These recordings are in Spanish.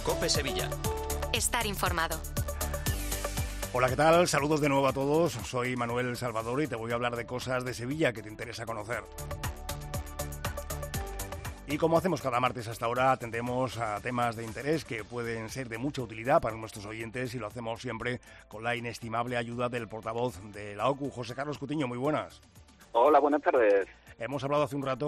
COPE Sevilla. Estar informado. Hola, ¿qué tal? Saludos de nuevo a todos. Soy Manuel Salvador y te voy a hablar de cosas de Sevilla que te interesa conocer. Y como hacemos cada martes hasta ahora, atendemos a temas de interés que pueden ser de mucha utilidad para nuestros oyentes y lo hacemos siempre con la inestimable ayuda del portavoz de la OCU, José Carlos Cutiño. Muy buenas. Hola, buenas tardes. Hemos hablado hace un rato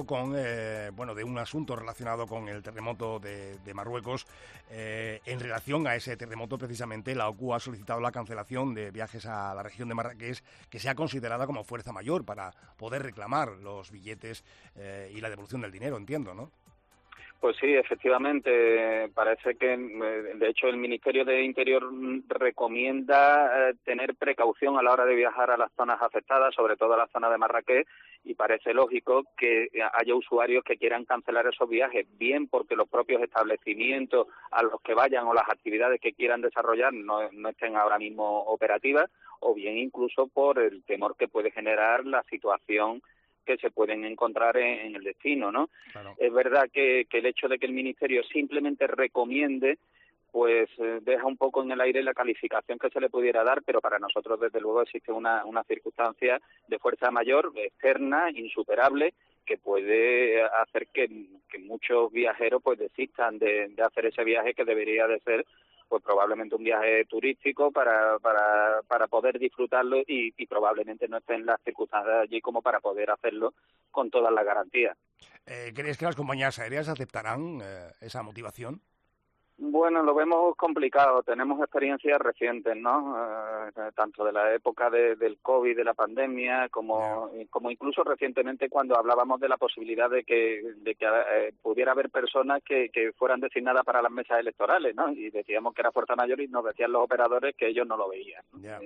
de un asunto relacionado con el terremoto de Marruecos. En relación a ese terremoto, precisamente, la OCU ha solicitado la cancelación de viajes a la región de Marrakech, que sea considerada como fuerza mayor para poder reclamar los billetes y la devolución del dinero, entiendo, ¿no? Pues sí, efectivamente, parece que, de hecho, el Ministerio de Interior recomienda tener precaución a la hora de viajar a las zonas afectadas, sobre todo a la zona de Marrakech, y parece lógico que haya usuarios que quieran cancelar esos viajes, bien porque los propios establecimientos a los que vayan o las actividades que quieran desarrollar no estén ahora mismo operativas, o bien incluso por el temor que puede generar la situación que se pueden encontrar en el destino, ¿no? Claro. Es verdad que el hecho de que el Ministerio simplemente recomiende, pues deja un poco en el aire la calificación que se le pudiera dar, pero para nosotros, desde luego, existe una circunstancia de fuerza mayor, externa, insuperable, que puede hacer que muchos viajeros pues desistan de hacer ese viaje que debería de ser pues probablemente un viaje turístico para poder disfrutarlo y probablemente no estén las circunstancias allí como para poder hacerlo con todas las garantías. ¿Crees que las compañías aéreas aceptarán esa motivación? Bueno, lo vemos complicado. Tenemos experiencias recientes, ¿no? Tanto de la época del COVID, de la pandemia, como incluso recientemente cuando hablábamos de la posibilidad de que pudiera haber personas que fueran designadas para las mesas electorales, ¿no? Y decíamos que era fuerza mayor y nos decían los operadores que ellos no lo veían, ¿no? Yeah.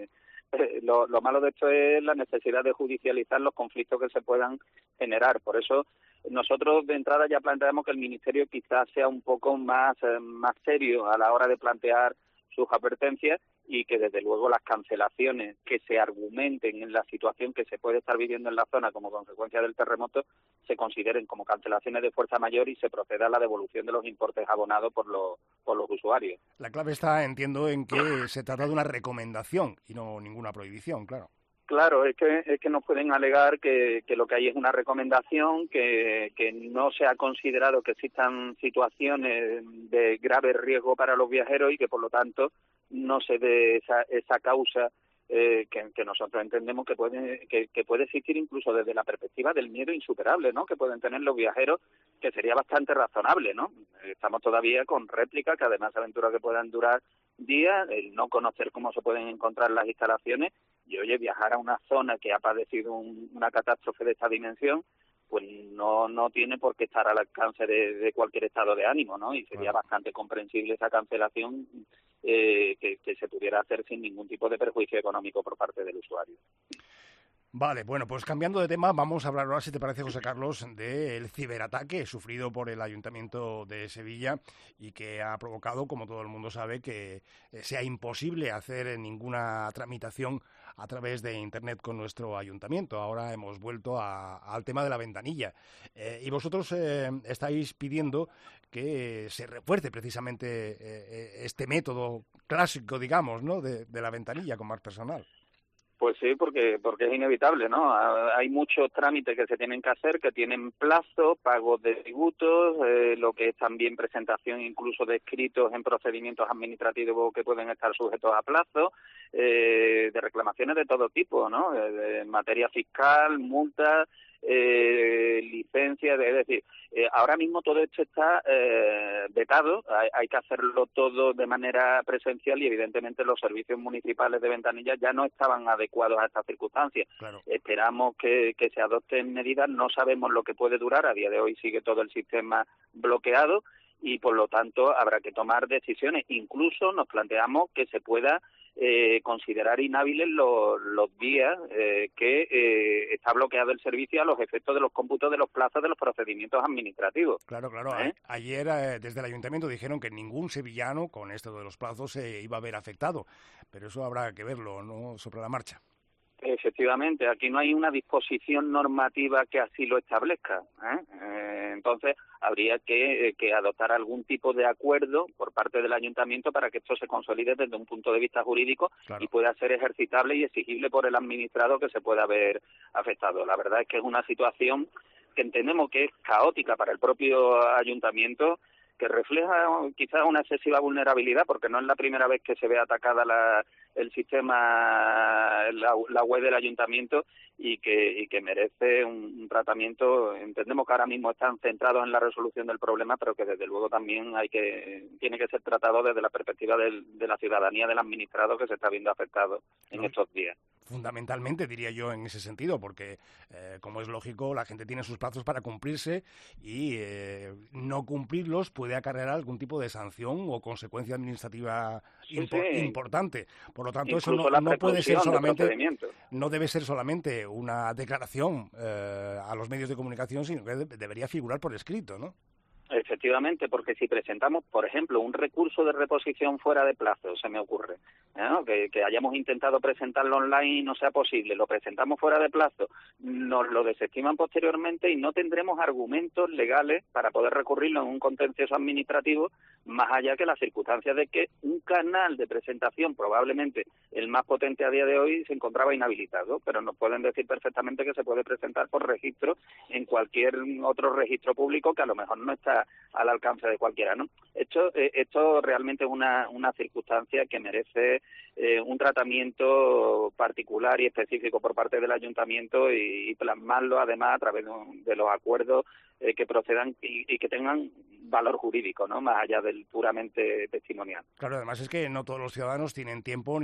Lo malo de esto es la necesidad de judicializar los conflictos que se puedan generar. Por eso nosotros de entrada ya planteamos que el Ministerio quizás sea un poco más serio a la hora de plantear sus advertencias y que desde luego las cancelaciones que se argumenten en la situación que se puede estar viviendo en la zona como consecuencia del terremoto se consideren como cancelaciones de fuerza mayor y se proceda a la devolución de los importes abonados por los usuarios. La clave está, entiendo, en que se trata de una recomendación y no ninguna prohibición, claro. Claro, es que nos pueden alegar que lo que hay es una recomendación, que no se ha considerado que existan situaciones de grave riesgo para los viajeros y que por lo tanto no se dé esa causa que nosotros entendemos que puede existir incluso desde la perspectiva del miedo insuperable, ¿no? Que pueden tener los viajeros, que sería bastante razonable, ¿no? Estamos todavía con réplicas que además aventuras que puedan durar días, el no conocer cómo se pueden encontrar las instalaciones y, oye, viajar a una zona que ha padecido una catástrofe de esta dimensión, pues no tiene por qué estar al alcance de cualquier estado de ánimo, ¿no? Y sería bastante comprensible esa cancelación que se pudiera hacer sin ningún tipo de perjuicio económico por parte del usuario. Vale, bueno, pues cambiando de tema, vamos a hablar ahora, si te parece, José Carlos, del ciberataque sufrido por el Ayuntamiento de Sevilla y que ha provocado, como todo el mundo sabe, que sea imposible hacer ninguna tramitación a través de Internet con nuestro ayuntamiento. Ahora hemos vuelto al tema de la ventanilla. Y vosotros estáis pidiendo que se refuerce precisamente este método clásico, digamos, ¿no?, de la ventanilla con más personal. Pues sí, porque es inevitable, ¿no? Hay muchos trámites que se tienen que hacer, que tienen plazo, pagos de tributos, lo que es también presentación incluso de escritos en procedimientos administrativos que pueden estar sujetos a plazo, de reclamaciones de todo tipo, ¿no? De materia fiscal, multas, licencias, es decir, ahora mismo todo esto está vetado, hay que hacerlo todo de manera presencial y evidentemente los servicios municipales de ventanillas ya no estaban adecuados a estas circunstancias. Claro. Esperamos que se adopten medidas, no sabemos lo que puede durar, a día de hoy sigue todo el sistema bloqueado y por lo tanto habrá que tomar decisiones. Incluso nos planteamos que se pueda considerar inhábiles los días que está bloqueado el servicio a los efectos de los cómputos de los plazos de los procedimientos administrativos. Claro. Ayer desde el ayuntamiento dijeron que ningún sevillano con esto de los plazos se iba a ver afectado, pero eso habrá que verlo, ¿no?, sobre la marcha. Efectivamente, aquí no hay una disposición normativa que así lo establezca, entonces habría que adoptar algún tipo de acuerdo por parte del ayuntamiento para que esto se consolide desde un punto de vista jurídico y pueda ser ejercitable y exigible por el administrado que se pueda ver afectado. La verdad es que es una situación que entendemos que es caótica para el propio ayuntamiento, que refleja quizás una excesiva vulnerabilidad, porque no es la primera vez que se ve atacada el sistema, la web del ayuntamiento, y que merece un tratamiento. Entendemos que ahora mismo están centrados en la resolución del problema, pero que desde luego también tiene que ser tratado desde la perspectiva de la ciudadanía, del administrado que se está viendo afectado en estos días. Fundamentalmente, diría yo, en ese sentido, porque, como es lógico, la gente tiene sus plazos para cumplirse y no cumplirlos puede acarrear algún tipo de sanción o consecuencia administrativa importante. Por lo tanto, incluso eso no puede ser solamente, no debe ser solamente una declaración a los medios de comunicación, sino que debería figurar por escrito, ¿no? Efectivamente, porque si presentamos, por ejemplo, un recurso de reposición fuera de plazo, se me ocurre, ¿no? que hayamos intentado presentarlo online y no sea posible, lo presentamos fuera de plazo, nos lo desestiman posteriormente y no tendremos argumentos legales para poder recurrirlo en un contencioso administrativo, más allá que las circunstancias de que un canal de presentación, probablemente el más potente a día de hoy, se encontraba inhabilitado, pero nos pueden decir perfectamente que se puede presentar por registro en cualquier otro registro público que a lo mejor no está al alcance de cualquiera, ¿no? Esto realmente es una circunstancia que merece un tratamiento particular y específico por parte del ayuntamiento y plasmarlo además a través de los acuerdos que procedan y que tengan valor jurídico, ¿no? Más allá del puramente testimonial. Claro, además es que no todos los ciudadanos tienen tiempo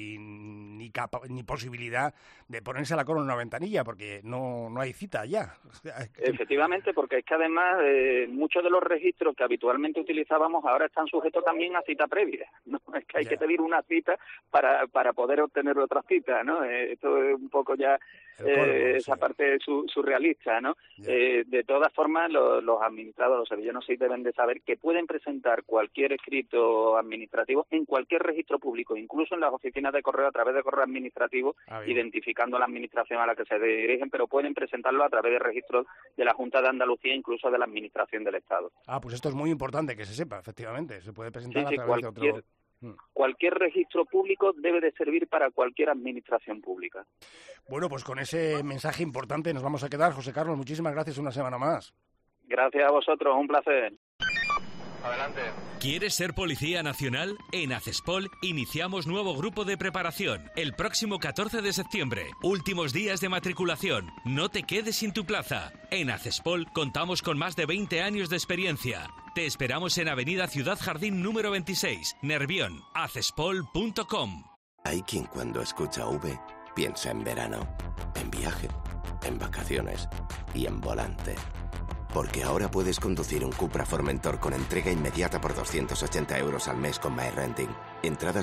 ni posibilidad de ponerse a la cola en una ventanilla, porque no hay cita ya. Efectivamente, porque es que además muchos de los registros que habitualmente utilizábamos ahora están sujetos también a cita previa, ¿no? Es que hay que pedir una cita para poder obtener otra cita, ¿no? Esto es un poco ya esa parte surrealista, ¿no? De todas formas, los administrados, los sevillanos sí deben de saber que pueden presentar cualquier escrito administrativo en cualquier registro público, incluso en las oficinas de correo a través de correo administrativo, identificando la administración a la que se dirigen, pero pueden presentarlo a través de registros de la Junta de Andalucía, incluso de la Administración del Estado. Pues esto es muy importante que se sepa, efectivamente. Se puede presentar a través de otro... Cualquier registro público debe de servir para cualquier administración pública. Bueno, pues con ese mensaje importante nos vamos a quedar. José Carlos, muchísimas gracias una semana más. Gracias a vosotros, un placer. Adelante. ¿Quieres ser policía nacional? En Accespol iniciamos nuevo grupo de preparación el próximo 14 de septiembre. Últimos días de matriculación. No te quedes sin tu plaza. En Accespol contamos con más de 20 años de experiencia. Te esperamos en Avenida Ciudad Jardín número 26, Nervión. accespol.com. Hay quien cuando escucha V piensa en verano, en viaje, en vacaciones y en volante. Porque ahora puedes conducir un Cupra Formentor con entrega inmediata por 280 euros al mes con MyRenting. Entrada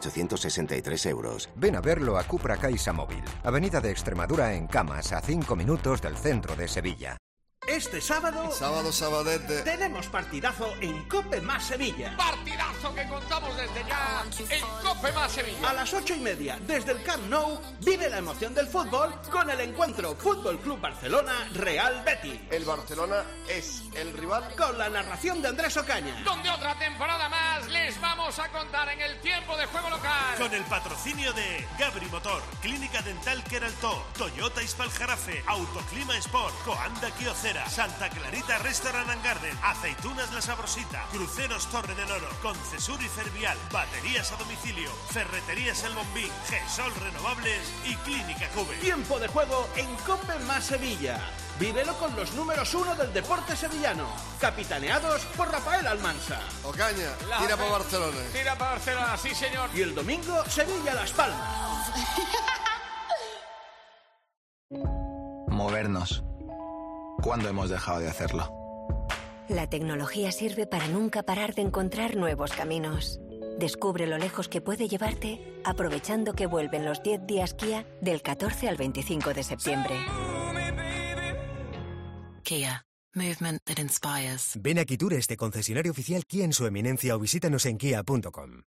7.863 euros. Ven a verlo a Cupra Caixa Móvil. Avenida de Extremadura en Camas, a 5 minutos del centro de Sevilla. Este sábado... Sabadete. Tenemos partidazo en COPE más Sevilla. Partidazo que contamos desde ya en COPE más Sevilla. A las 8:30, desde el Camp Nou, vive la emoción del fútbol con el encuentro Fútbol Club Barcelona-Real Betis. El Barcelona es el rival. Con la narración de Andrés Ocaña. Donde otra temporada más les vamos a contar en el tiempo de juego local. Con el patrocinio de Gabri Motor, Clínica Dental Queraltó, Toyota Ispaljarafe, Autoclima Sport, Coanda Kiocera, Santa Clarita Restaurant and Garden, Aceitunas La Sabrosita, Cruceros Torre del Oro, Concesur y Fervial, Baterías a domicilio, Ferreterías El Bombín, Gesol Renovables y Clínica Cube. Tiempo de juego en COPE más Sevilla. Vívelo con los números 1 del deporte sevillano, capitaneados por Rafael Almansa. Ocaña, tira para Barcelona. Tira para Barcelona, sí señor. Y el domingo, Sevilla-Las Palmas. Movernos. ¿Cuándo hemos dejado de hacerlo? La tecnología sirve para nunca parar de encontrar nuevos caminos. Descubre lo lejos que puede llevarte aprovechando que vuelven los 10 días Kia del 14 al 25 de septiembre. Kia. Movement that inspires. Ven a Quitur, este concesionario oficial Kia en su eminencia, o visítanos en kia.com.